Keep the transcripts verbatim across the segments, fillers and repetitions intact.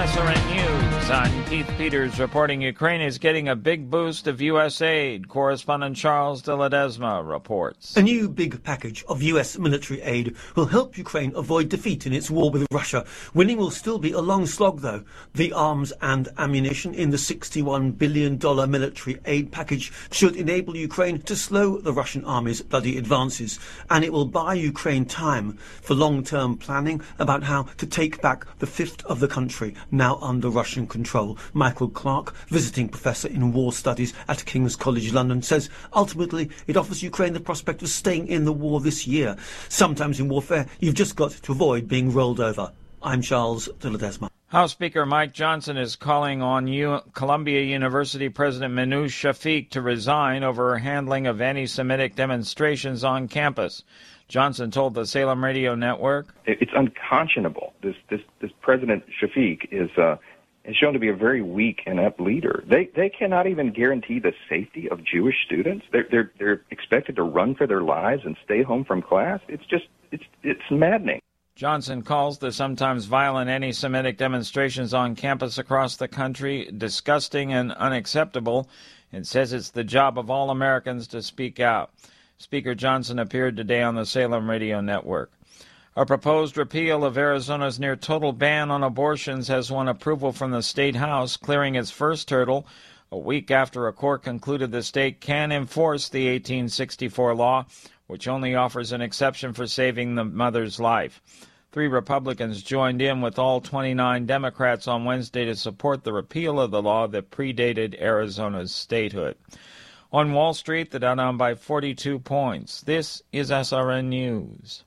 S R N News. I'm Keith Peters reporting Ukraine is getting a big boost of U S aid. Correspondent Charles de Ledesma reports. A new big package of U S military aid will help Ukraine avoid defeat in its war with Russia. Winning will still be a long slog, though. The arms and ammunition in the sixty-one billion dollars military aid package should enable Ukraine to slow the Russian army's bloody advances. And it will buy Ukraine time for long-term planning about how to take back the fifth of the country now under Russian control. Michael Clark, visiting professor in war studies at King's College London, says ultimately it offers Ukraine the prospect of staying in the war this year. Sometimes in warfare, you've just got to avoid being rolled over. I'm Charles de Ledesma. House Speaker Mike Johnson is calling on U- Columbia University President Minouche Shafik to resign over her handling of anti-Semitic demonstrations on campus. Johnson told the Salem Radio Network, "It's unconscionable. This this this President Shafik is uh, is shown to be a very weak, inept leader. They they cannot even guarantee the safety of Jewish students. They're they're they're expected to run for their lives and stay home from class. It's just it's it's maddening." Johnson calls the sometimes violent anti-Semitic demonstrations on campus across the country disgusting and unacceptable, and says it's the job of all Americans to speak out. Speaker Johnson appeared today on the Salem Radio Network. A proposed repeal of Arizona's near-total ban on abortions has won approval from the state house, clearing its first hurdle a week after a court concluded the state can enforce the eighteen sixty-four law, which only offers an exception for saving the mother's life. Three Republicans joined in with all twenty-nine Democrats on Wednesday to support the repeal of the law that predated Arizona's statehood. On Wall Street, the Dow down by forty-two points. This is S R N News.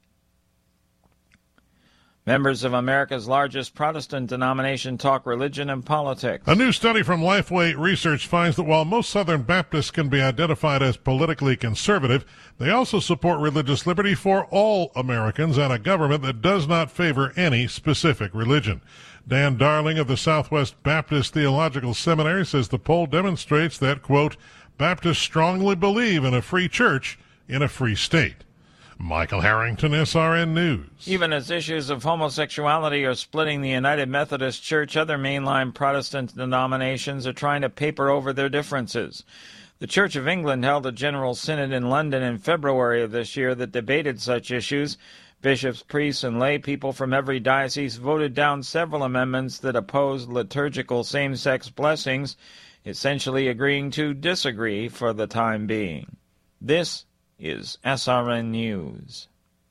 Members of America's largest Protestant denomination talk religion and politics. A new study from Lifeway Research finds that while most Southern Baptists can be identified as politically conservative, they also support religious liberty for all Americans and a government that does not favor any specific religion. Dan Darling of the Southwest Baptist Theological Seminary says the poll demonstrates that, quote, Baptists strongly believe in a free church in a free state. Michael Harrington, S R N News. Even as issues of homosexuality are splitting the United Methodist Church, other mainline Protestant denominations are trying to paper over their differences. The Church of England held a General Synod in London in February of this year that debated such issues. Bishops, priests, and lay people from every diocese voted down several amendments that opposed liturgical same-sex blessings, essentially agreeing to disagree for the time being. This is S R N News.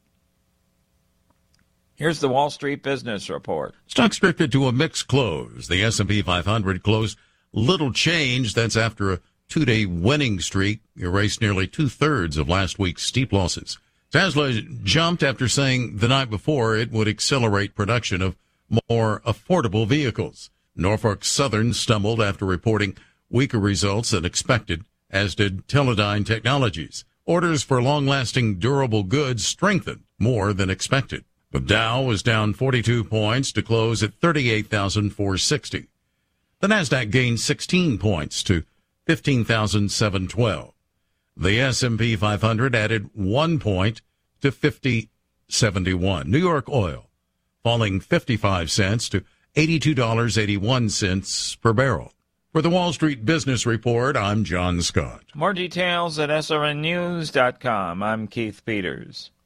Here's the Wall Street Business Report. Stocks drifted to a mixed close. The S and P five hundred closed little change. That's after a two-day winning streak erased nearly two-thirds of last week's steep losses. Tesla jumped after saying the night before it would accelerate production of more affordable vehicles. Norfolk Southern stumbled after reporting weaker results than expected, as did Teledyne Technologies. Orders for long-lasting durable goods strengthened more than expected. The Dow was down forty-two points to close at thirty-eight thousand four hundred sixty. The Nasdaq gained sixteen points to fifteen thousand seven hundred twelve. The S and P five hundred added one point to fifty seventy-one. New York oil falling fifty-five cents to eighty-two dollars and eighty-one cents per barrel. For the Wall Street Business Report, I'm John Scott. More details at S R N news dot com. I'm Keith Peters.